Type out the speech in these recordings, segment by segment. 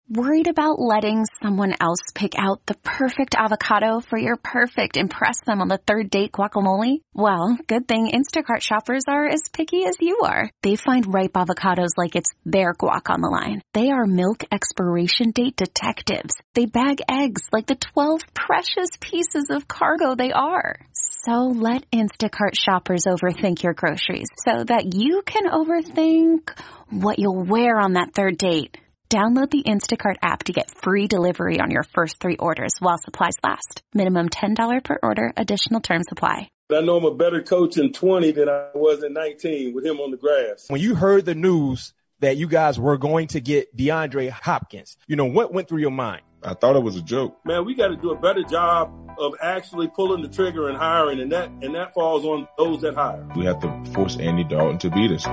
Worried about letting someone else pick out the perfect avocado for your perfect impress them on the third date guacamole? Well, good thing Instacart shoppers are as picky as you are. They find ripe avocados like it's their guac on the line. They are milk expiration date detectives. They bag eggs like the 12 precious pieces of cargo they are. So let Instacart shoppers overthink your groceries so that you can overthink what you'll wear on that third date. Download the Instacart app to get free delivery on your first 3 orders while supplies last. Minimum $10 per order. Additional terms apply. I know I'm a better coach in 20 than I was in 19 with him on the grass. When you heard the news that you guys were going to get DeAndre Hopkins, what went through your mind? I thought it was a joke. Man, we got to do a better job of actually pulling the trigger and hiring, and that falls on those that hire. We have to force Andy Dalton to beat us.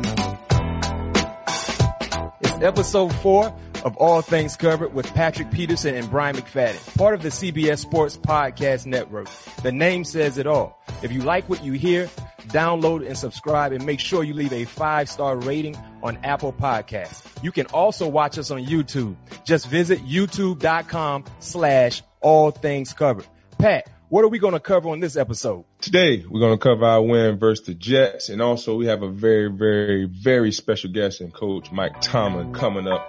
It's episode 4 of All Things Covered with Patrick Peterson and Brian McFadden, part of the CBS Sports Podcast Network. The name says it all. If you like what you hear, download and subscribe, and make sure you leave a 5-star rating on Apple Podcasts. You can also watch us on YouTube. Just visit youtube.com/All Things Covered. Pat, what are we going to cover on this episode? Today, we're going to cover our win versus the Jets. And also, we have a very, very, very special guest in Coach Mike Tomlin coming up.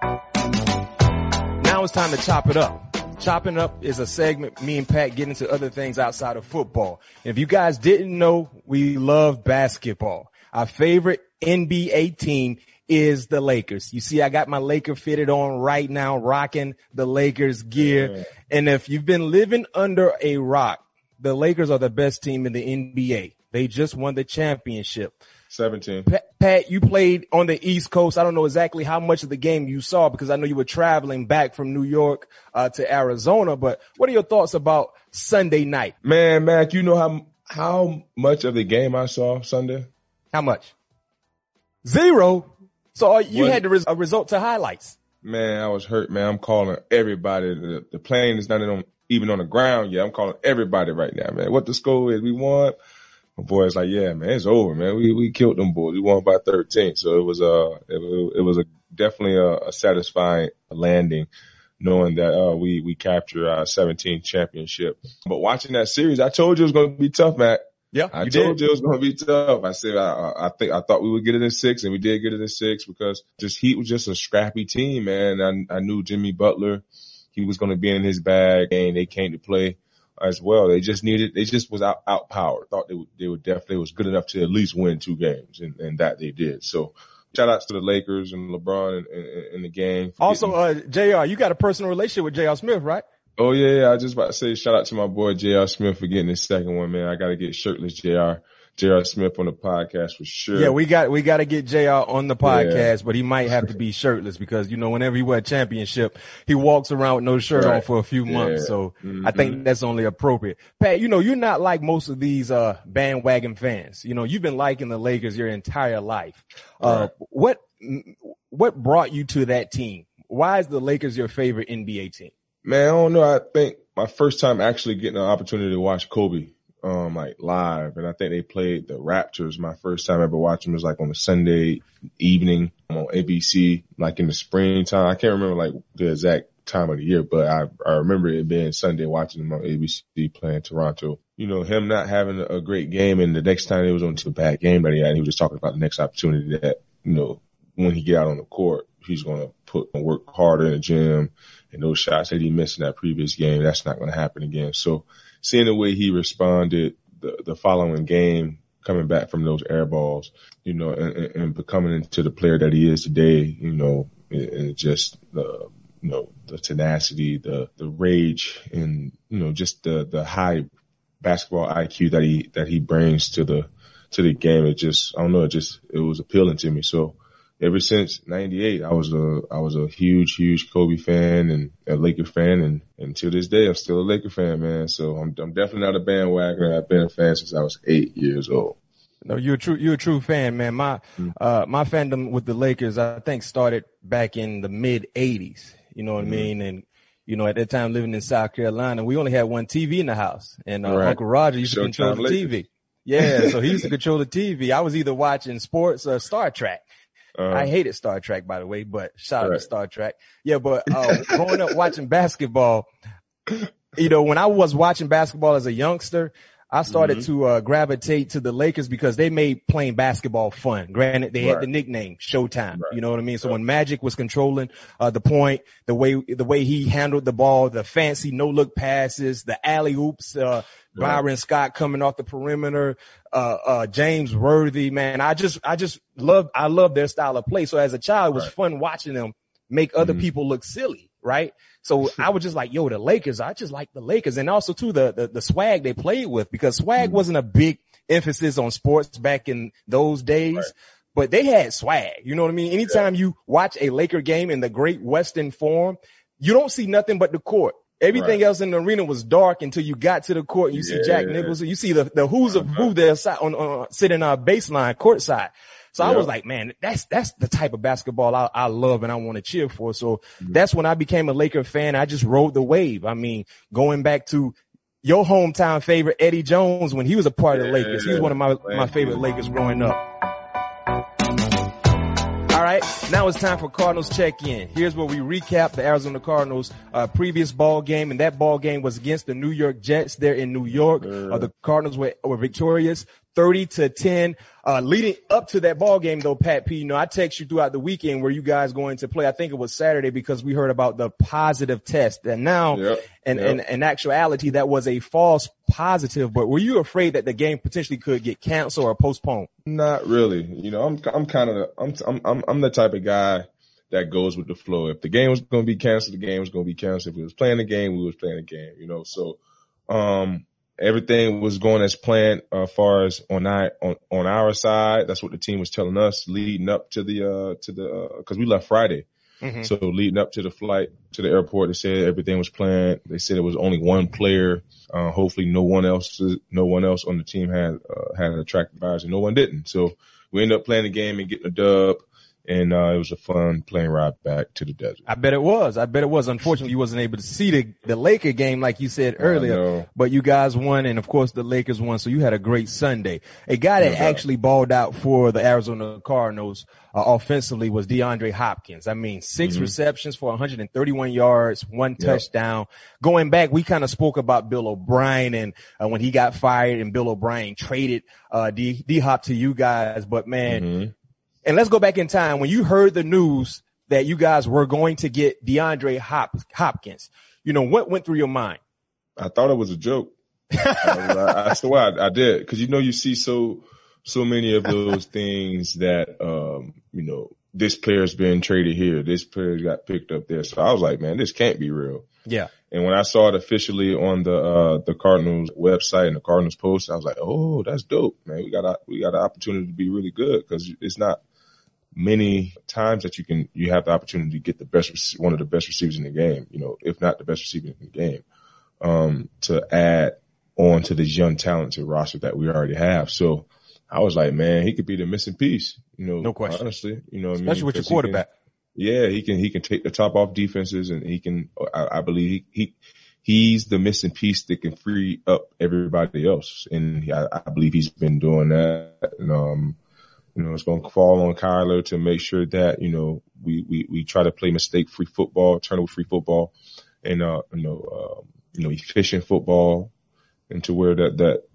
Now it's time to chop it up. Chopping Up is a segment me and Pat get into other things outside of football. And if you guys didn't know, we love basketball. Our favorite NBA team is the Lakers. You see, I got my Laker fitted on right now, rocking the Lakers gear. Yeah. And if you've been living under a rock, the Lakers are the best team in the NBA. They just won the championship. 17. Pat, you played on the East Coast. I don't know exactly how much of the game you saw because I know you were traveling back from New York to Arizona. But what are your thoughts about Sunday night? Man, Mac, you know how much of the game I saw Sunday? How much? 0. So you had a result to highlights. Man, I was hurt, man. I'm calling everybody. The plane is not even on the ground yet. I'm calling everybody right now, man. What the score is, we won. My boy's like, yeah, man, it's over, man. We killed them boys. We won by 13. So it was definitely a satisfying landing, knowing that we captured our 17th championship. But watching that series, I told you it was going to be tough, Matt. Yeah, I told you it was going to be tough. I said I thought we would get it in 6, and we did get it in 6 because Heat was just a scrappy team, man. I knew Jimmy Butler, he was going to be in his bag, and they came to play as well. They just was outpowered. Thought they would definitely was good enough to at least win 2 games, and that they did. So shout outs to the Lakers and LeBron and the gang. Also, JR, you got a personal relationship with JR Smith, right? Oh yeah. I was just about to say shout out to my boy JR Smith for getting his second one, man. I got to get shirtless JR Smith on the podcast for sure. Yeah, we got to get JR on the podcast, but he might have to be shirtless because, whenever he won a championship, he walks around with no shirt on for a few months. So I think that's only appropriate. Pat, you're not like most of these, bandwagon fans. You've been liking the Lakers your entire life. Right. What brought you to that team? Why is the Lakers your favorite NBA team? Man, I don't know. I think my first time actually getting an opportunity to watch Kobe, live. And I think they played the Raptors. My first time ever watching was like on a Sunday evening on ABC, like in the springtime. I can't remember the exact time of the year, but I remember it being Sunday watching him on ABC playing Toronto. Him not having a great game, and the next time it was on to a bad game that he had, he was just talking about the next opportunity that, when he get out on the court, he's going to work harder in the gym, and those shots that he missed in that previous game, that's not going to happen again. So seeing the way he responded the following game, coming back from those air balls, and becoming into the player that he is today, and just the tenacity, the rage, and, just the high basketball IQ that he brings to the game. It was appealing to me. So ever since '98, I was a huge Kobe fan and a Laker fan, and to this day, I'm still a Laker fan, man. So I'm definitely not a bandwagoner. I've been a fan since I was 8 years old. No, you're a true fan, man. My fandom with the Lakers, I think, started back in the mid '80s. You know what I mean? And at that time, living in South Carolina, we only had one TV in the house, and right. Uncle Roger used to control the TV. Yeah, so he used to control the TV. I was either watching sports or Star Trek. I hated Star Trek, by the way, but shout out to Star Trek. Yeah, but growing up watching basketball, you know, when I was watching basketball as a youngster, I started to gravitate to the Lakers because they made playing basketball fun. Granted, they had the nickname Showtime. You know what I mean? So when Magic was controlling the point, the way he handled the ball, the fancy no-look passes, the alley-oops, Byron Scott coming off the perimeter, James Worthy, man, I love their style of play. So as a child, it was fun watching them make other people look silly, right? So I was just like, yo, the Lakers, I just like the Lakers. And also too, the swag they played with, because swag wasn't a big emphasis on sports back in those days, but they had swag. You know what I mean? Anytime you watch a Laker game in the Great Western Form, you don't see nothing but the court. Everything else in the arena was dark until you got to the court and you see Jack Nicholson. You see the who's of who there sitting on baseline courtside. So I was like, man, that's the type of basketball I love and I want to cheer for. So that's when I became a Laker fan. I just rode the wave. I mean, going back to your hometown favorite, Eddie Jones, when he was a part of the Lakers, he was one of my favorite Lakers growing up. All right, now it's time for Cardinals check-in. Here's where we recap the Arizona Cardinals previous ball game, and that ball game was against the New York Jets there in New York. The Cardinals were victorious 30-10. Leading up to that ball game, though, Pat P, you know, I text you throughout the weekend where you guys going to play. I think it was Saturday because we heard about the positive test. And now, in actuality, that was a false positive. But were you afraid that the game potentially could get canceled or postponed? Not really. You know, I'm the type of guy that goes with the flow. If the game was going to be canceled, the game was going to be canceled. If we was playing the game, we was playing the game. You know, so everything was going as planned as far as on our side. That's what the team was telling us leading up to because we left Friday. So leading up to the flight to the airport, they said everything was planned. They said it was only one player. Hopefully no one else on the team had an attractive virus, and no one didn't. So we ended up playing the game and getting a dub. And it was a fun plane ride back to the desert. I bet it was. Unfortunately, you wasn't able to see the Laker game like you said earlier. But you guys won, and of course the Lakers won, so you had a great Sunday. A guy that actually balled out for the Arizona Cardinals offensively was DeAndre Hopkins. I mean, 6 receptions for 131 yards, 1 touchdown. Going back, we kind of spoke about Bill O'Brien and when he got fired and Bill O'Brien traded D-Hop to you guys. But man, and let's go back in time. When you heard the news that you guys were going to get DeAndre Hopkins, you know, what went through your mind? I thought it was a joke. I swear I did. Cause you know, you see so many of those things that, you know, this player's been traded here. This player got picked up there. So I was like, man, this can't be real. Yeah. And when I saw it officially on the Cardinals website and the Cardinals post, I was like, oh, that's dope, man. We got an opportunity to be really good because it's not many times that you have the opportunity to get one of the best receivers in the game, you know, if not the best receiver in the game, to add on to this young talented roster that we already have. So I was like, man, he could be the missing piece, you know, no question. Honestly, you know what I mean? Especially with your quarterback. He can take the top off defenses, and he can, I believe he's the missing piece that can free up everybody else. And I believe he's been doing that. And, you know, it's going to fall on Kyler to make sure that, you know, we try to play mistake-free football, turnover-free football, and, efficient football, and to where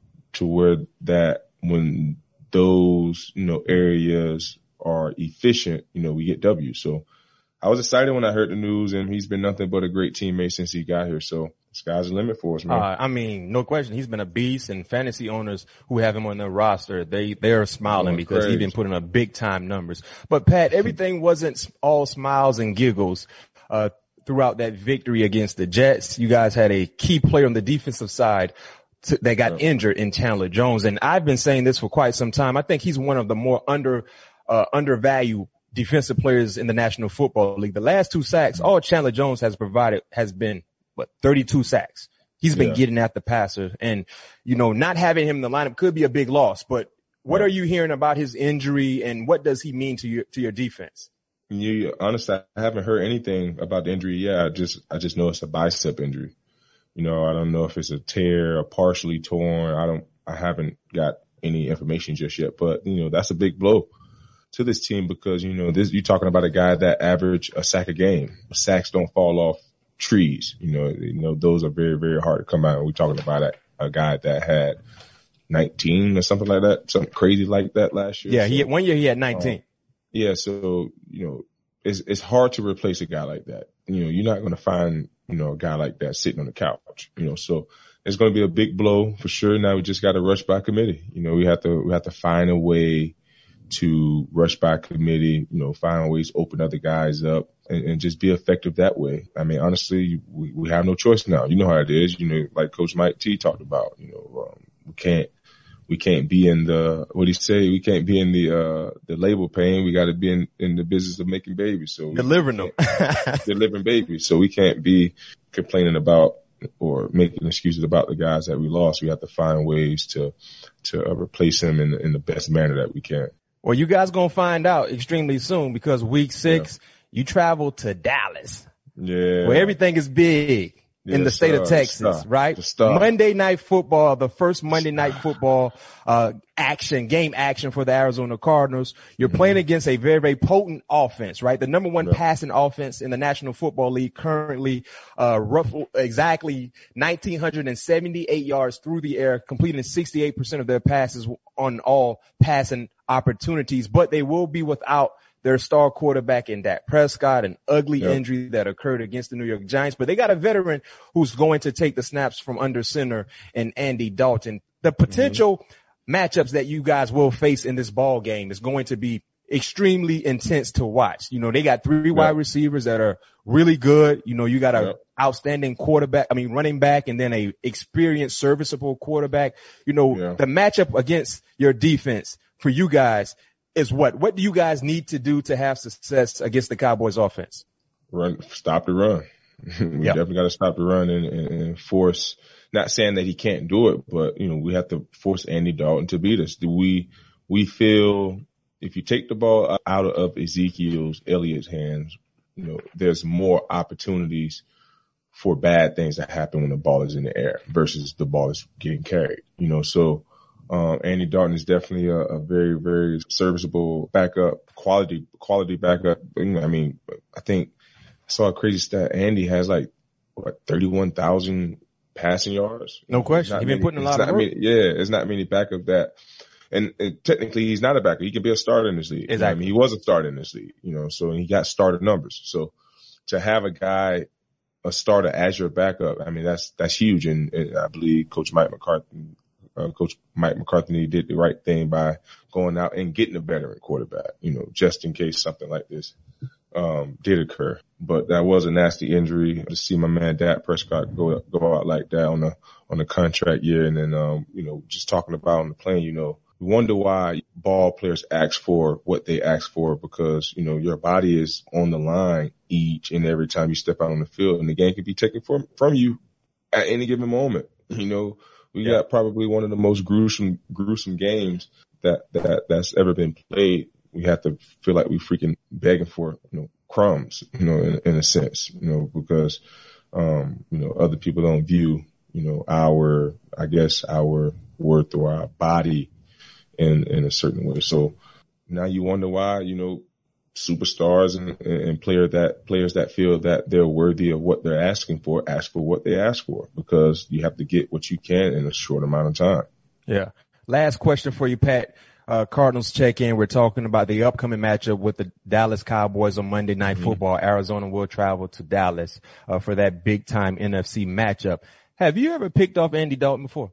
that when those, you know, areas are efficient, you know, we get W. So I was excited when I heard the news, and he's been nothing but a great teammate since he got here. So sky's the limit for us, man. I mean, no question. He's been a beast, and fantasy owners who have him on their roster, they're smiling because he's been putting up big time numbers. But Pat, everything wasn't all smiles and giggles. Throughout that victory against the Jets, you guys had a key player on the defensive side that got injured in Chandler Jones. And I've been saying this for quite some time. I think he's one of the more undervalued defensive players in the National Football League. The last 2 sacks, all Chandler Jones has provided has been 32 sacks. He's been getting at the passer, and, you know, not having him in the lineup could be a big loss. But what are you hearing about his injury, and what does he mean to your defense? Honestly, I haven't heard anything about the injury yet. I just know it's a bicep injury. You know, I don't know if it's a tear or partially torn. I haven't got any information just yet, but, you know, that's a big blow to this team because, you're talking about a guy that averaged a sack a game. Sacks don't fall off trees. Those are very, very hard to come out. We're talking about a guy that had 19 or something like that, something crazy like that last year. Yeah, one year he had 19. So, it's hard to replace a guy like that. You're not going to find, a guy like that sitting on the couch, so it's going to be a big blow for sure. Now we just got to rush by committee. We have to find a way to rush by committee, find ways to open other guys up and just be effective that way. I mean, honestly, we have no choice now. You know how it is, like Coach Mike T talked about, we can't be in what he say? We can't be in the labor pain. We got to be in the business of making babies. So delivering them, delivering babies. So we can't be complaining about or making excuses about the guys that we lost. We have to find ways to replace them in the best manner that we can. Well, you guys going to find out extremely soon because week 6, you travel to Dallas. Yeah. Where everything is big in the state of Texas, right? Monday Night Football, the first Monday Night Football, game action for the Arizona Cardinals. You're playing against a very, very potent offense, right? The number one passing offense in the National Football League currently, exactly 1,978 yards through the air, completing 68% of their passes on all passing opportunities, but they will be without their star quarterback in Dak Prescott, an ugly injury that occurred against the New York Giants. But they got a veteran who's going to take the snaps from under center in Andy Dalton. The potential matchups that you guys will face in this ball game is going to be extremely intense to watch. They got 3 wide receivers that are really good. You got a outstanding running back, and then a experienced, serviceable quarterback. The matchup against your defense for you guys is what do you guys need to do to have success against the Cowboys offense? Stop the run. We definitely got to stop the run and force, not saying that he can't do it, but, we have to force Andy Dalton to beat us. We feel if you take the ball out of Ezekiel Elliott's hands, there's more opportunities for bad things that happen when the ball is in the air versus the ball is getting carried, so Andy Dalton is definitely a very, very serviceable backup, quality backup. I think I saw a crazy stat. Andy has 31,000 passing yards. No question. He's been putting a lot of work. It's not many backup that. And technically he's not a backup. He can be a starter in this league. Exactly. He was a starter in this league, so he got starter numbers. So to have a starter as your backup, that's huge. And I believe Coach Mike McCarthy did the right thing by going out and getting a veteran quarterback, just in case something like this did occur. But that was a nasty injury to see my man Dak Prescott go out like that on a contract year. And then, just talking about on the plane, you wonder why ball players ask for what they ask for because, your body is on the line each and every time you step out on the field, and the game can be taken from you at any given moment. We got probably one of the most gruesome games that's ever been played. We have to feel like we freaking begging for, crumbs, in a sense, because, other people don't view, our worth or our body in a certain way. So now you wonder why, superstars and players that feel that they're worthy of what they're asking for, ask for what they ask for, because you have to get what you can in a short amount of time. Yeah. Last question for you, Pat. Cardinals check in. We're talking about the upcoming matchup with the Dallas Cowboys on Monday Night Football. Arizona will travel to Dallas for that big time NFC matchup. Have you ever picked off Andy Dalton before?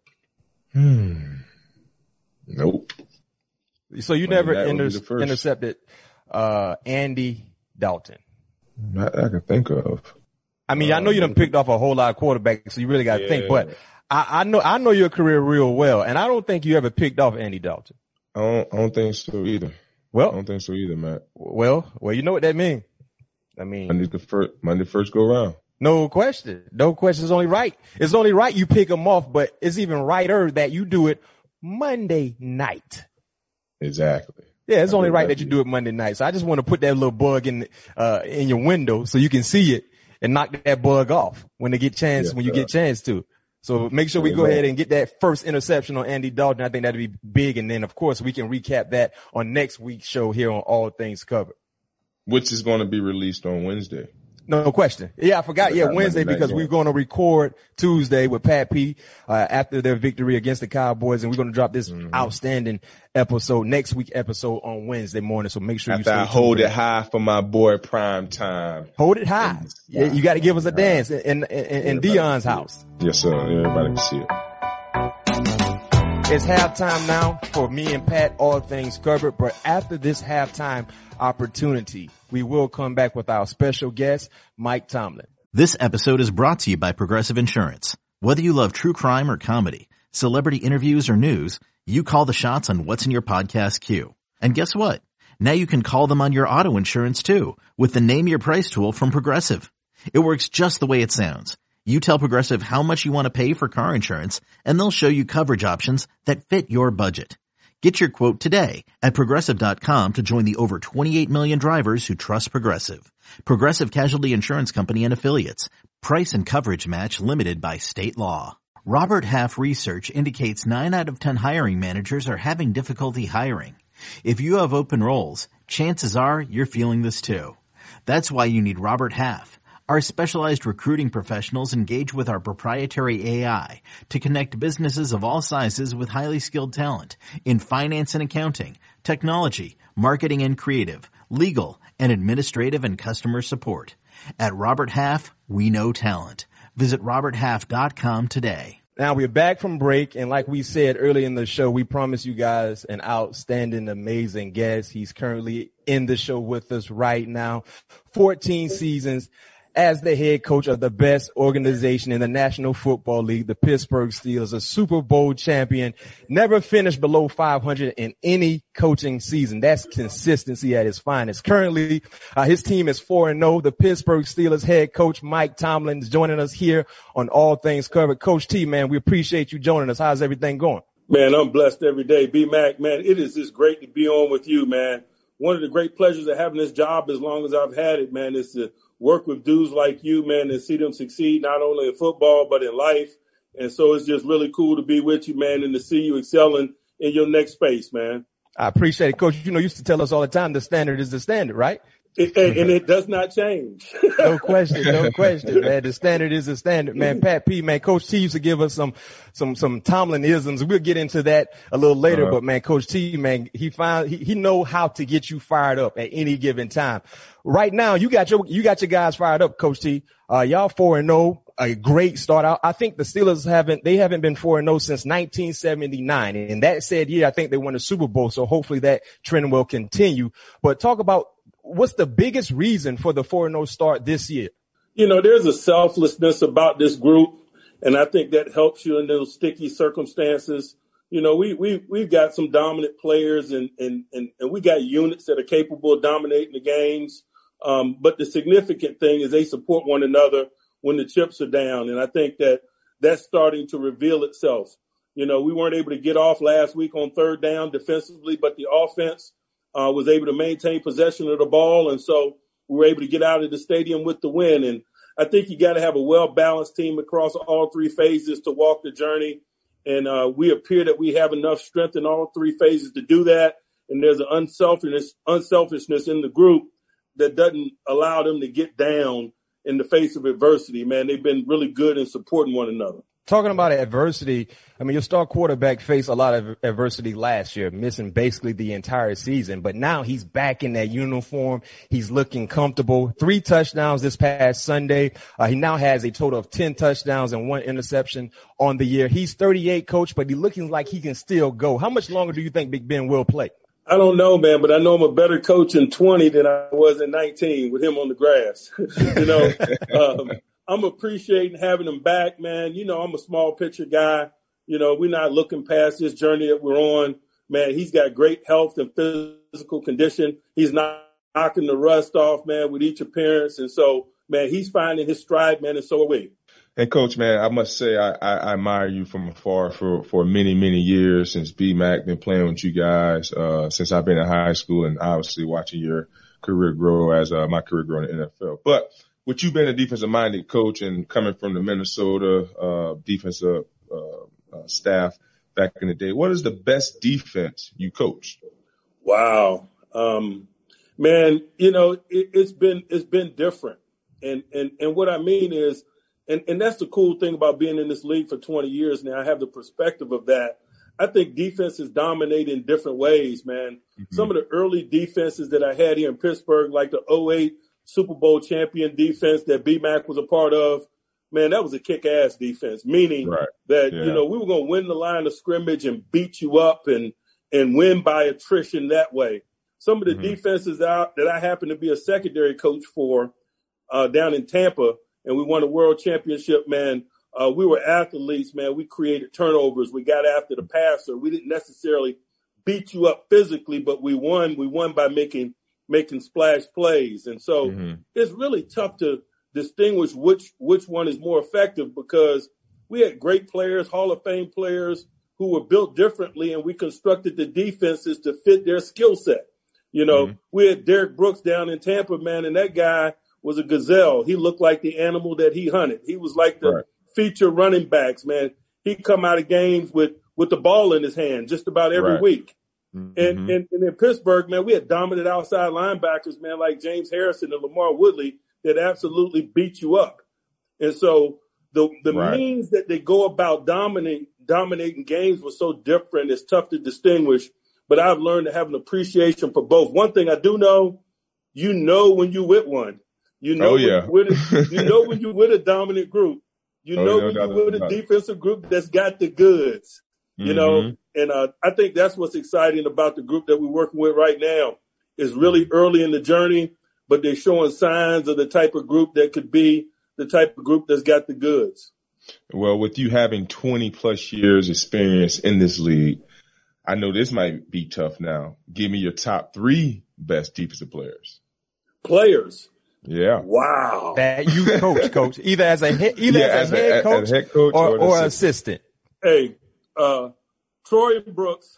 Nope. So you never intercepted Andy Dalton? Not that I can think of. I know you done picked off a whole lot of quarterbacks, so you really got to think. But I know your career real well, and I don't think you ever picked off Andy Dalton. I don't think so either. Well, I don't think so either, Matt. Well, you know what that means. Monday first go round. No question. It's only right. It's only right you pick them off, but it's even righter that you do it Monday night. Exactly. Yeah, it's only right that you do it Monday night. So I just want to put that little bug in your window so you can see it and knock that bug off when you get chance to. So make sure we go ahead and get that first interception on Andy Dalton. I think that'd be big. And then, of course, we can recap that on next week's show here on All Things Covered. Which is going to be released on Wednesday. No question. Yeah, I forgot. Yeah, Wednesday, because we're going to record Tuesday with Pat P after their victory against the Cowboys, and we're going to drop this outstanding episode, next week episode on Wednesday morning. So make sure after I hold it high for my boy Prime Time. Hold it high. Yeah, you got to give us a dance in Dion's house. Yes, sir. Everybody can see it. It's halftime now for me and Pat, All Things Covered. But after this halftime opportunity, we will come back with our special guest, Mike Tomlin. This episode is brought to you by Progressive Insurance. Whether you love true crime or comedy, celebrity interviews or news, you call the shots on what's in your podcast queue. And guess what? Now you can call them on your auto insurance too with the Name Your Price tool from Progressive. It works just the way it sounds. You tell Progressive how much you want to pay for car insurance, and they'll show you coverage options that fit your budget. Get your quote today at Progressive.com to join the over 28 million drivers who trust Progressive. Progressive Casualty Insurance Company and Affiliates. Price and coverage match limited by state law. Robert Half research indicates 9 out of 10 hiring managers are having difficulty hiring. If you have open roles, chances are you're feeling this too. That's why you need Robert Half. Our specialized recruiting professionals engage with our proprietary AI to connect businesses of all sizes with highly skilled talent in finance and accounting, technology, marketing and creative, legal, and administrative and customer support. At Robert Half, we know talent. Visit roberthalf.com today. Now we're back from break, and like we said early in the show, we promised you guys an outstanding, amazing guest. He's currently in the show with us right now. 14 seasons as the head coach of the best organization in the National Football League, the Pittsburgh Steelers, a Super Bowl champion, never finished below 500 in any coaching season. That's consistency at its finest. Currently, his team is 4-0. The Pittsburgh Steelers head coach Mike Tomlin is joining us here on All Things Covered. Coach T, man, we appreciate you joining us. How's everything going? Man, I'm blessed every day. B-Mac, man, it is just great to be on with you, man. One of the great pleasures of having this job as long as I've had it, man, is to work with dudes like you, man, and see them succeed not only in football but in life. And so it's just really cool to be with you, man, and to see you excelling in your next space, man. I appreciate it, Coach. You know, you used to tell us all the time the standard is the standard, right? And it does not change. No question, man. The standard is the standard, man. Pat P, man, Coach T used to give us some Tomlin-isms. We'll get into that a little later, but man, Coach T, man, he know how to get you fired up at any given time. Right now, you got your guys fired up, Coach T. Y'all 4-0, a great start. I think the Steelers haven't been 4-0 since 1979. And that said year, I think they won the Super Bowl. So hopefully that trend will continue. But talk about what's the biggest reason for the 4-0 start this year? You know, there's a selflessness about this group, and I think that helps you in those sticky circumstances. You know, we've got some dominant players and we got units that are capable of dominating the games. But the significant thing is they support one another when the chips are down. And I think that that's starting to reveal itself. You know, we weren't able to get off last week on third down defensively, but the offense was able to maintain possession of the ball. And so we were able to get out of the stadium with the win. And I think you got to have a well-balanced team across all three phases to walk the journey. And we appear that we have enough strength in all three phases to do that. And there's an unselfishness in the group that doesn't allow them to get down in the face of adversity, man. They've been really good in supporting one another. Talking about adversity, I mean, your star quarterback faced a lot of adversity last year, missing basically the entire season. But now he's back in that uniform. He's looking comfortable. 3 touchdowns this past Sunday. He now has a total of 10 touchdowns and 1 interception on the year. He's 38, Coach, but he's looking like he can still go. How much longer do you think Big Ben will play? I don't know, man, but I know I'm a better coach in 20 than I was in 19 with him on the grass. You know, I'm appreciating having him back, man. You know, I'm a small picture guy. You know, we're not looking past this journey that we're on. Man, he's got great health and physical condition. He's not knocking the rust off, man, with each appearance. And so, man, he's finding his stride, man, and so are we. And Coach, man, I must say I admire you from afar for many, many years since B-Mac, been playing with you guys since I've been in high school, and obviously watching your career grow as my career grew in the NFL. But with you being a defensive-minded coach and coming from the Minnesota defensive staff back in the day, what is the best defense you coached? Wow. Man, you know, it's been different. And what I mean is, and that's the cool thing about being in this league for 20 years now. I have the perspective of that. I think defenses dominate in different ways, man. Mm-hmm. Some of the early defenses that I had here in Pittsburgh, like the 2008 Super Bowl champion defense that B-Mac was a part of, man, that was a kick-ass defense, meaning that, you know, we were going to win the line of scrimmage and beat you up and win by attrition that way. Some of the defenses that I happen to be a secondary coach for down in Tampa, and we won a world championship, man, we were athletes, man. We created turnovers. We got after the passer. We didn't necessarily beat you up physically, but we won. We won by making splash plays. And so it's really tough to distinguish which one is more effective, because we had great players, Hall of Fame players who were built differently, and we constructed the defenses to fit their skill set. You know, we had Derrick Brooks down in Tampa, man, and that guy was a gazelle. He looked like the animal that he hunted. He was like the feature running backs, man. He'd come out of games with the ball in his hand just about every week. And in Pittsburgh, man, we had dominant outside linebackers, man, like James Harrison and Lamar Woodley that absolutely beat you up. And so the means that they go about dominating games was so different. It's tough to distinguish, but I've learned to have an appreciation for both. One thing I do know, you know when you with one. You know, you know when you with a dominant group. You know when you're with a defensive group that's got the goods. You know, and I think that's what's exciting about the group that we're working with right now. Is really early in the journey, but they're showing signs of the type of group that could be the type of group that's got the goods. Well, with you having 20 plus years experience in this league, I know this might be tough now. Give me your top 3 best defensive players. Players. Yeah. Wow. That you coach, either as a head coach, as head coach or assistant. Hey, Troy and Brooks.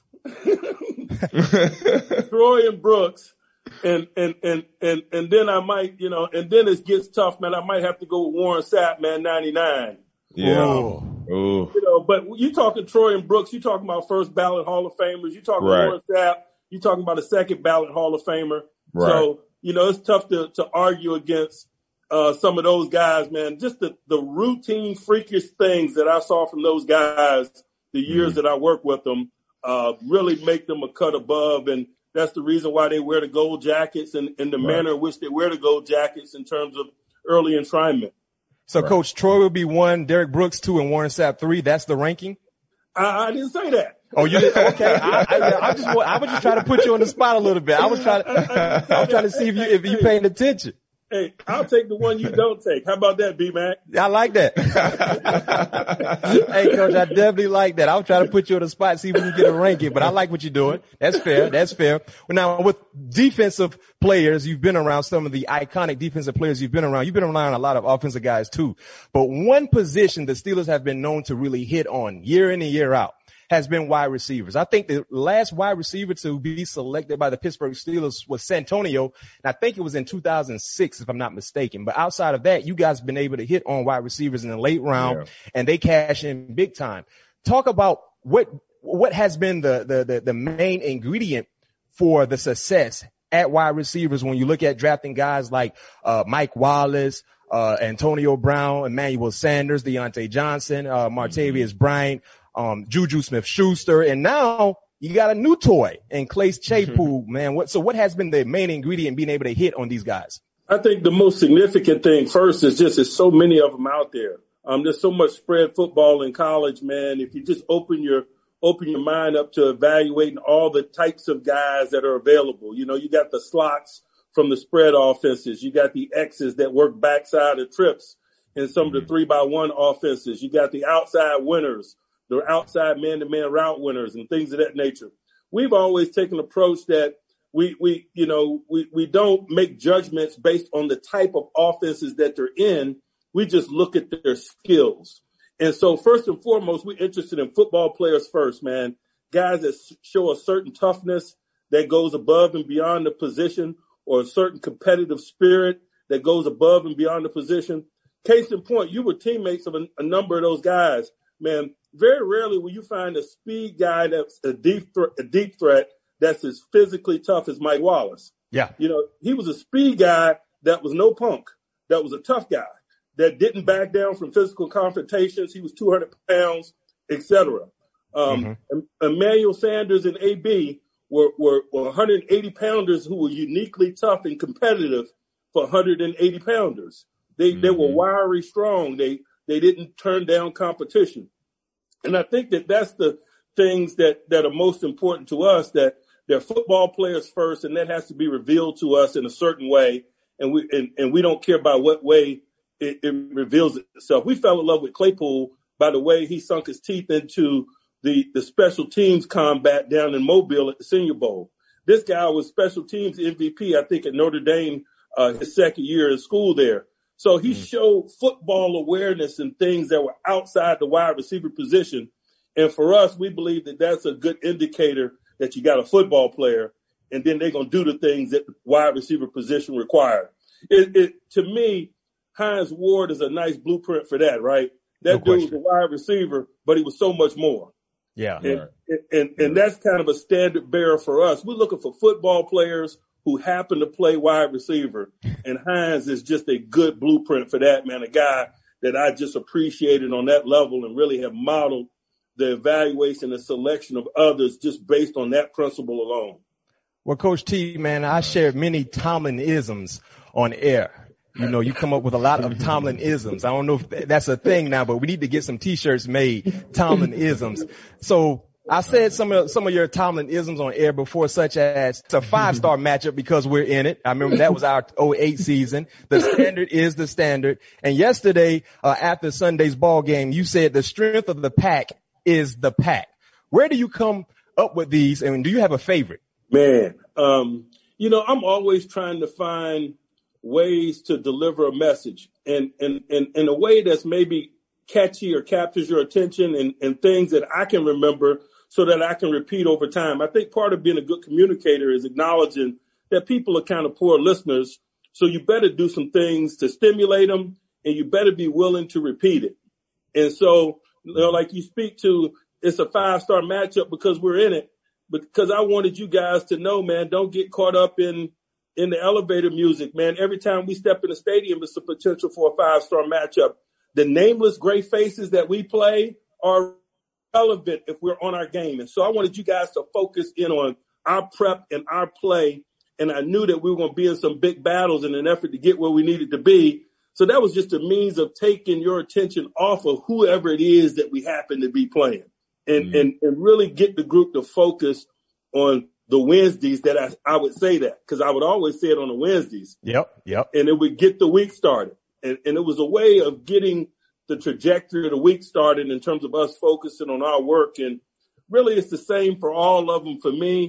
Troy and Brooks. And then I might, you know, and then it gets tough, man. I might have to go with Warren Sapp, man, 99. Yeah. You know, but you talking Troy and Brooks, you talking about first ballot Hall of Famers, you talking Warren Sapp, you talking about a second ballot Hall of Famer. Right. So, you know, it's tough to argue against some of those guys, man. Just the routine, freakish things that I saw from those guys the years that I worked with them really make them a cut above. And that's the reason why they wear the gold jackets and the manner in which they wear the gold jackets in terms of early enshrinement. So, Coach, Troy will be 1, Derrick Brooks 2, and Warren Sapp 3. That's the ranking? I didn't say that. Oh, you did? Okay. I was just trying to put you on the spot a little bit. I was trying to see if you paying attention. Hey, I'll take the one you don't take. How about that, B-Mac? I like that. Hey, Coach, I definitely like that. I was trying to put you on the spot, see when you get a ranking, but I like what you're doing. That's fair. Well, now, with defensive players, you've been around some of the iconic defensive players you've been around. You've been around a lot of offensive guys, too. But one position the Steelers have been known to really hit on year in and year out has been wide receivers. I think the last wide receiver to be selected by the Pittsburgh Steelers was Santonio, and I think it was in 2006, if I'm not mistaken. But outside of that, you guys have been able to hit on wide receivers in the late round, and they cash in big time. Talk about what has been the main ingredient for the success at wide receivers when you look at drafting guys like Mike Wallace, Antonio Brown, Emmanuel Sanders, Deontay Johnson, Martavius Bryant, Juju Smith-Schuster, and now you got a new toy in Clay Claypool, man. What has been the main ingredient in being able to hit on these guys? I think the most significant thing first is there's so many of them out there. There's so much spread football in college, man. If you just open your mind up to evaluating all the types of guys that are available, you know, you got the slots from the spread offenses. You got the X's that work backside of trips in some of the 3-by-1 offenses. You got the outside winners, the outside man-to-man route winners and things of that nature. We've always taken an approach that we don't make judgments based on the type of offenses that they're in. We just look at their skills. And so first and foremost, we're interested in football players first, man. Guys that show a certain toughness that goes above and beyond the position, or a certain competitive spirit that goes above and beyond the position. Case in point, you were teammates of a number of those guys. Man, very rarely will you find a speed guy that's a deep threat that's as physically tough as Mike Wallace. Yeah. You know, he was a speed guy that was no punk, that was a tough guy, that didn't back down from physical confrontations. He was 200 pounds, et cetera. Emmanuel Sanders and AB were 180 pounders who were uniquely tough and competitive for 180 pounders. They were wiry, strong. They didn't turn down competition. And I think that's the things that are most important to us, that they're football players first, and that has to be revealed to us in a certain way. And we don't care about what way it reveals itself. We fell in love with Claypool by the way he sunk his teeth into the special teams combat down in Mobile at the Senior Bowl. This guy was special teams MVP, I think, at Notre Dame his second year in school there. So he showed football awareness and things that were outside the wide receiver position. And for us, we believe that that's a good indicator that you got a football player, and then they're going to do the things that the wide receiver position requires. To me, Hines Ward is a nice blueprint for that, right? That dude was a wide receiver, but he was so much more. Yeah. And that's kind of a standard bearer for us. We're looking for football players who happen to play wide receiver. And Hines is just a good blueprint for that, man, a guy that I just appreciated on that level and really have modeled the evaluation and selection of others just based on that principle alone. Well, Coach T, man, I share many Tomlin-isms on air. You know, you come up with a lot of Tomlin-isms. I don't know if that's a thing now, but we need to get some T-shirts made, Tomlin-isms. So I said some of your Tomlin-isms on air before, such as it's a 5-star matchup because we're in it. I remember that was our 2008 season. The standard is the standard. And yesterday, after Sunday's ball game, you said the strength of the pack is the pack. Where do you come up with these, and do you have a favorite? Man, you know, I'm always trying to find ways to deliver a message and in a way that's maybe catchy or captures your attention and things that I can remember so that I can repeat over time. I think part of being a good communicator is acknowledging that people are kind of poor listeners. So you better do some things to stimulate them, and you better be willing to repeat it. And so, you know, like you speak to, it's a 5-star matchup because we're in it. Because I wanted you guys to know, man, don't get caught up in the elevator music, man. Every time we step in the stadium, it's a potential for a 5-star matchup. The nameless gray faces that we play are relevant if we're on our game. And so I wanted you guys to focus in on our prep and our play. And I knew that we were going to be in some big battles in an effort to get where we needed to be. So that was just a means of taking your attention off of whoever it is that we happen to be playing. And really get the group to focus on the Wednesdays that I would say that, because I would always say it on the Wednesdays. Yep. And it would get the week started. And it was a way of getting the trajectory of the week started in terms of us focusing on our work. And really it's the same for all of them for me.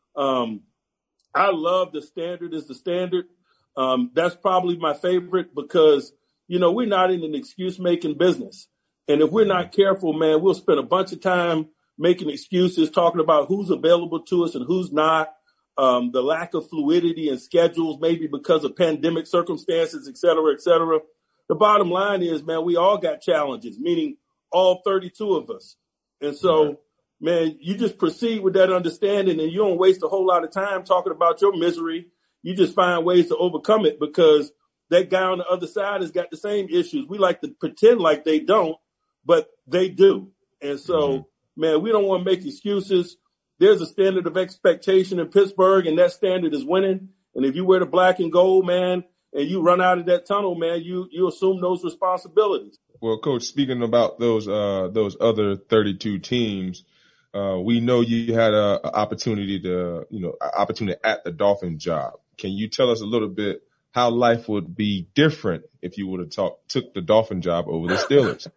I love the standard is the standard. That's probably my favorite because, you know, we're not in an excuse-making business. And if we're not careful, man, we'll spend a bunch of time making excuses, talking about who's available to us and who's not, the lack of fluidity in schedules, maybe because of pandemic circumstances, et cetera, et cetera. The bottom line is, man, we all got challenges, meaning all 32 of us. And so, man, you just proceed with that understanding and you don't waste a whole lot of time talking about your misery. You just find ways to overcome it because that guy on the other side has got the same issues. We like to pretend like they don't, but they do. And so, man, we don't want to make excuses. There's a standard of expectation in Pittsburgh, and that standard is winning. And if you wear the black and gold, man, and you run out of that tunnel, man, you assume those responsibilities. Well, Coach, speaking about those other 32 teams, we know you had an opportunity at the Dolphin job. Can you tell us a little bit how life would be different if you would have took the Dolphin job over the Steelers?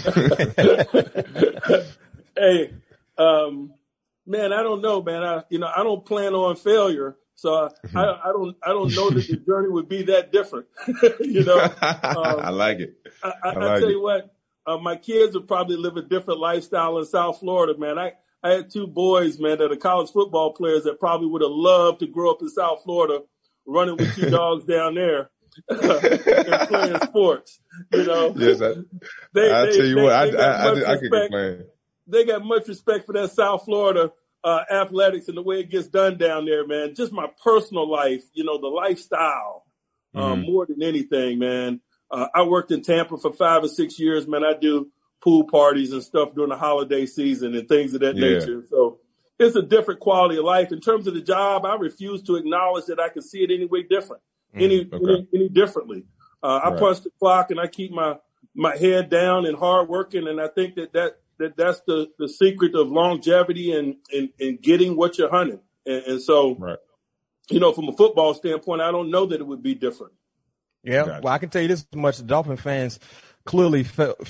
Hey, man, I don't know, man. I don't plan on failure, so I don't know that the journey would be that different. I like it. I tell you what, my kids would probably live a different lifestyle in South Florida, man. I had 2 boys, man, that are college football players that probably would have loved to grow up in South Florida, running with 2 dogs down there. and playing sports. You know, yes, I tell you what, I can complain. They got much respect for that South Florida athletics and the way it gets done down there, man. Just my personal life, you know, the lifestyle, more than anything, man. I worked in Tampa for 5 or 6 years, man. I do pool parties and stuff during the holiday season and things of that nature. So it's a different quality of life. In terms of the job, I refuse to acknowledge that I can see it any way different, any differently. I punch the clock and I keep my head down and hard working. And I think that's the secret of longevity and getting what you're hunting. And so, you know, from a football standpoint, I don't know that it would be different. Yeah. Gotcha. Well, I can tell you this much. The Dolphin fans clearly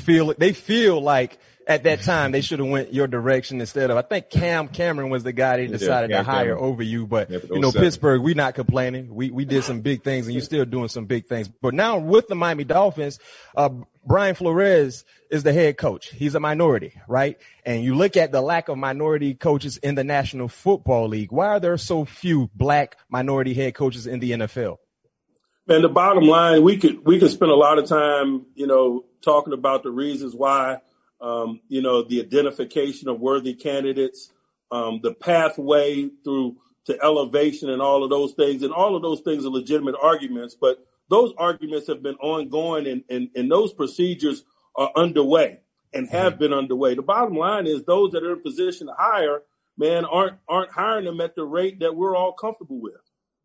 feel like at that time they should have went your direction instead of, I think Cameron was the guy they decided to hire over you. But, you know, Pittsburgh, we're not complaining. We did some big things and you're still doing some big things. But now with the Miami Dolphins, Brian Flores is the head coach. He's a minority, right? And you look at the lack of minority coaches in the National Football League. Why are there so few black minority head coaches in the NFL? Man, the bottom line, we could spend a lot of time, you know, talking about the reasons why, you know, the identification of worthy candidates, the pathway through to elevation and all of those things. And all of those things are legitimate arguments, but those arguments have been ongoing and those procedures are underway and have been underway. The bottom line is those that are in position to hire, man, aren't hiring them at the rate that we're all comfortable with.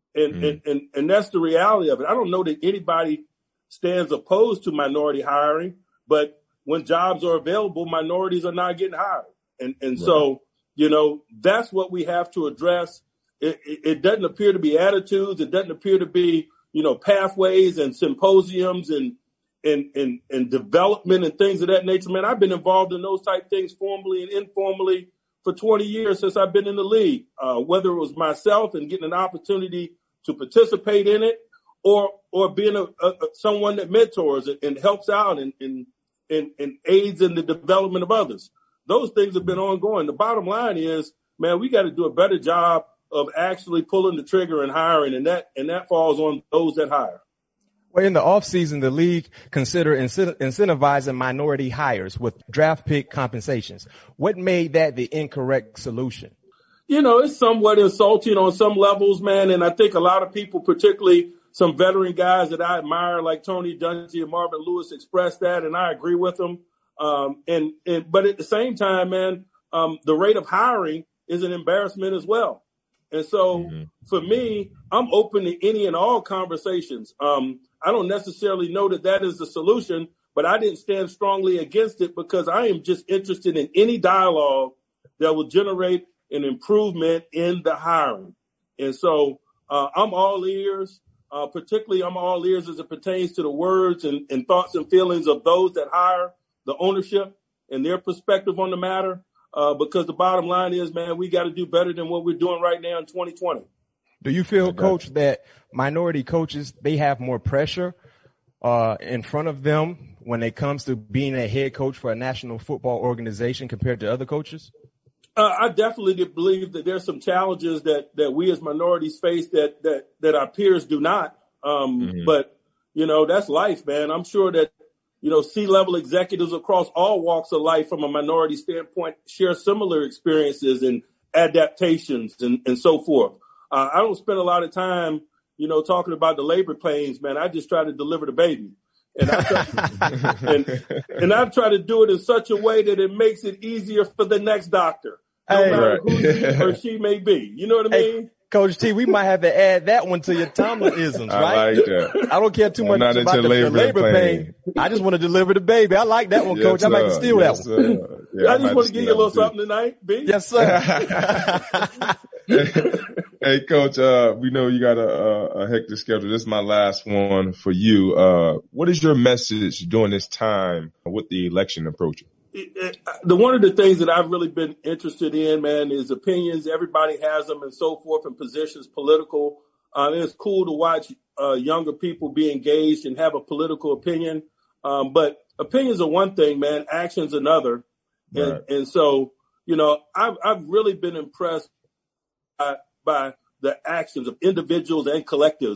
And that's the reality of it. I don't know that anybody stands opposed to minority hiring, but when jobs are available, minorities are not getting hired. And so, you know, that's what we have to address. It doesn't appear to be attitudes. It doesn't appear to be, you know, pathways and symposiums and development and things of that nature. Man, I've been involved in those type things formally and informally for 20 years since I've been in the league, whether it was myself and getting an opportunity to participate in it or being someone that mentors and helps out and aids in the development of others. Those things have been ongoing. The bottom line is, man, we got to do a better job of actually pulling the trigger and hiring, and that falls on those that hire. Well, in the offseason, the league considered incentivizing minority hires with draft pick compensations. What made that the incorrect solution? You know, it's somewhat insulting on some levels, man. And I think a lot of people, particularly some veteran guys that I admire, like Tony Dungy and Marvin Lewis, expressed that, and I agree with them. But at the same time, man, the rate of hiring is an embarrassment as well. And so for me, I'm open to any and all conversations. I don't necessarily know that is the solution, but I didn't stand strongly against it because I am just interested in any dialogue that will generate an improvement in the hiring. And so I'm all ears, particularly I'm all ears as it pertains to the words and thoughts and feelings of those that hire, the ownership and their perspective on the matter. Because the bottom line is, man, we got to do better than what we're doing right now in 2020. Do you feel, Coach, that minority coaches, they have more pressure in front of them when it comes to being a head coach for a national football organization compared to other coaches? I definitely believe that there's some challenges that we as minorities face that our peers do not. But, you know, that's life, man. I'm sure that, you know, C-level executives across all walks of life from a minority standpoint share similar experiences and adaptations and so forth. I don't spend a lot of time, you know, talking about the labor pains, man. I just try to deliver the baby. And I try to do it in such a way that it makes it easier for the next doctor, no matter who he or she may be. You know what I mean? Coach T, we might have to add that one to your Tomlin-isms, right? I like that. I don't care too much about the labor pain. I just want to deliver the baby. I like that one, yes, Coach. I might steal that one. Yeah, I just want to give you a little something tonight, B. Yes, sir. Hey, Coach, we know you got a hectic schedule. This is my last one for you. What is your message during this time with the election approaching? One of the things that I've really been interested in, man, is opinions. Everybody has them and so forth and positions, political. It's cool to watch younger people be engaged and have a political opinion. But opinions are one thing, man. Action's another. Right. And so, you know, I've really been impressed by the actions of individuals and collectives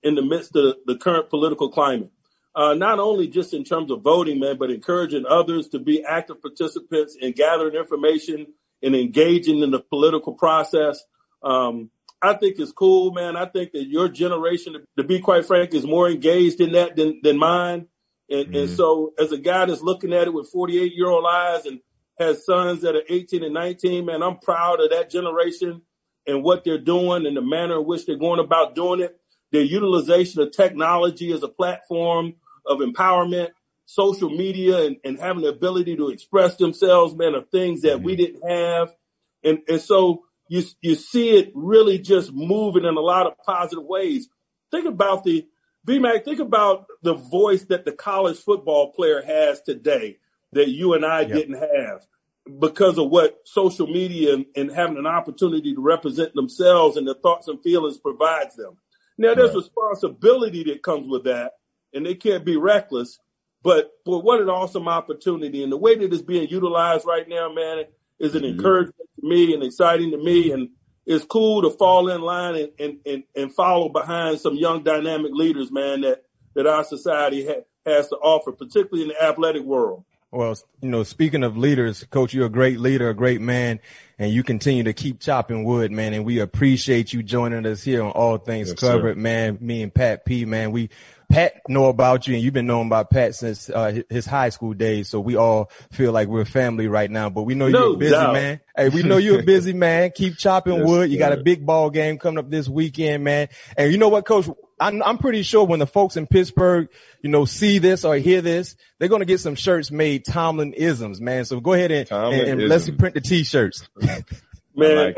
in the midst of the current political climate. Not only just in terms of voting, man, but encouraging others to be active participants in gathering information and engaging in the political process. I think it's cool, man. I think that your generation, to be quite frank, is more engaged in that than mine. And so as a guy that's looking at it with 48-year-old eyes and has sons that are 18 and 19, man, I'm proud of that generation and what they're doing and the manner in which they're going about doing it. Their utilization of technology as a platform of empowerment, social media, and having the ability to express themselves, man, are things that we didn't have. And so you see it really just moving in a lot of positive ways. Think about think about the voice that the college football player has today that you and I didn't have because of what social media and having an opportunity to represent themselves and their thoughts and feelings provides them. Now, there's responsibility that comes with that, and they can't be reckless. But what an awesome opportunity. And the way that it's being utilized right now, man, is an encouragement to me and exciting to me. And it's cool to fall in line and follow behind some young dynamic leaders, man, that our society has to offer, particularly in the athletic world. Well, speaking of leaders, Coach, you're a great leader, a great man, and you continue to keep chopping wood, man. And we appreciate you joining us here on All Things Covered, man. Me and Pat P, man, Pat know about you, and you've been knowing about Pat since his high school days. So we all feel like we're family right now. But we know you're a busy man. Hey, we know you're a busy man. Keep chopping wood. You got a big ball game coming up this weekend, man. And you know what, Coach? I'm pretty sure when the folks in Pittsburgh, see this or hear this, they're going to get some shirts made, Tomlin-isms, man. So go ahead and let's print the T-shirts. Man,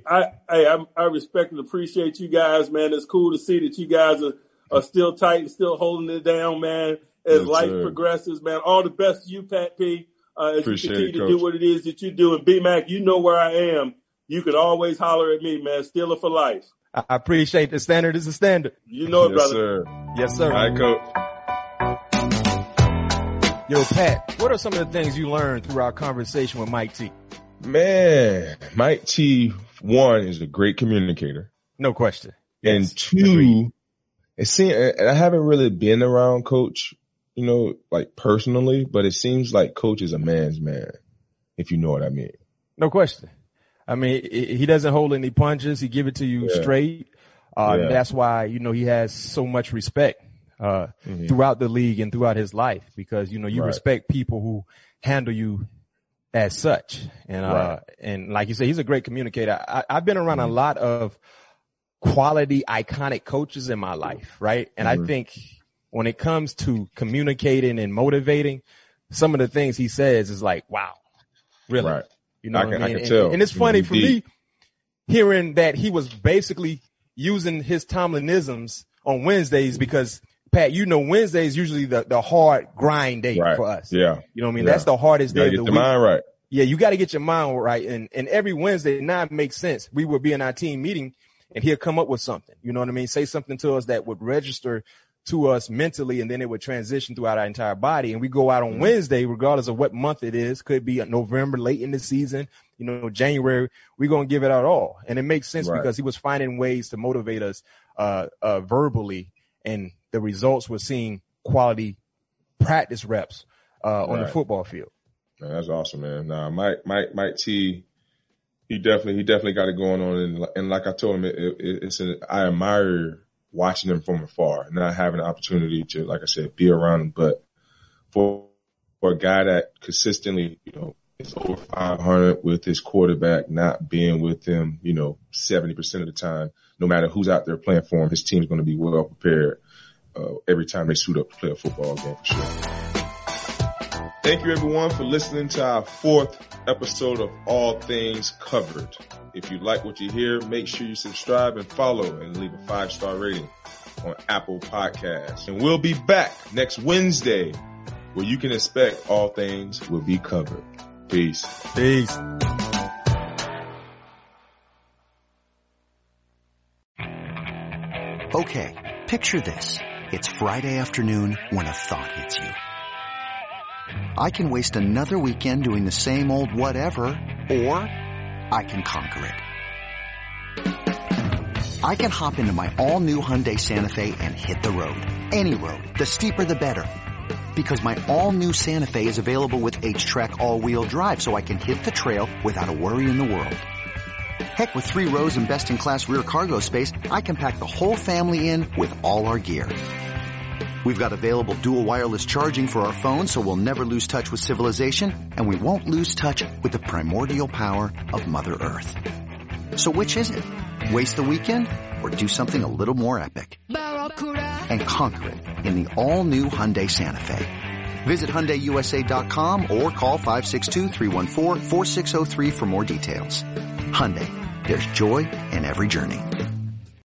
I respect and appreciate you guys, man. It's cool to see that you guys are still tight and still holding it down, man, as life progresses, man. All the best to you, Pat P, as you continue to do what it is that you do. And B-Mac, you know where I am. You can always holler at me, man. Steeler for life. I appreciate the standard is the standard. You know it, brother. Sir. Yes, sir. All right, Coach. Yo, Pat, what are some of the things you learned through our conversation with Mike T? Man, Mike T, one, is a great communicator. No question. And Yes. two, and I haven't really been around Coach, like personally, but it seems like Coach is a man's man, if you know what I mean. No question. I mean, he doesn't hold any punches. He give it to you straight. That's why, he has so much respect, throughout the league and throughout his life because, you respect people who handle you as such. And, and like you said, he's a great communicator. I've been around a lot of quality, iconic coaches in my life. Right. And I think when it comes to communicating and motivating, some of the things he says is like, wow, really? Right. You know what I mean? can tell. And it's funny for me hearing that he was basically using his Tomlin-isms on Wednesdays because, Pat, Wednesday is usually the hard grind day for us. Yeah. You know what I mean? That's the hardest day of the week. Get your mind right. Yeah, you got to get your mind right. And every Wednesday, now it makes sense. We would be in our team meeting and he'll come up with something. You know what I mean? Say something to us that would register to us mentally, and then it would transition throughout our entire body. And we go out on Wednesday, regardless of what month it is. Could be November, late in the season, January. We're going to give it out all. And it makes sense because he was finding ways to motivate us verbally. And the results were seeing quality practice reps on the football field. Man, that's awesome, man. Nah, Mike T, he definitely got it going on. And like I told him, I admire watching him from afar, not having the opportunity to, like I said, be around him. But for a guy that consistently, is over 500 with his quarterback not being with him, 70% of the time, no matter who's out there playing for him, his team's going to be well prepared every time they suit up to play a football game for sure. Thank you, everyone, for listening to our 4th episode of All Things Covered. If you like what you hear, make sure you subscribe and follow and leave a 5-star rating on Apple Podcasts. And we'll be back next Wednesday where you can expect all things will be covered. Peace. Peace. Okay, picture this. It's Friday afternoon when a thought hits you. I can waste another weekend doing the same old whatever, or I can conquer it. I can hop into my all-new Hyundai Santa Fe and hit the road. Any road. The steeper the better. Because my all-new Santa Fe is available with H-Track all-wheel drive, so I can hit the trail without a worry in the world. Heck, with 3 rows and best-in-class rear cargo space, I can pack the whole family in with all our gear. We've got available dual wireless charging for our phones, so we'll never lose touch with civilization, and we won't lose touch with the primordial power of Mother Earth. So which is it? Waste the weekend or do something a little more epic? And conquer it in the all-new Hyundai Santa Fe. Visit HyundaiUSA.com or call 562-314-4603 for more details. Hyundai, there's joy in every journey.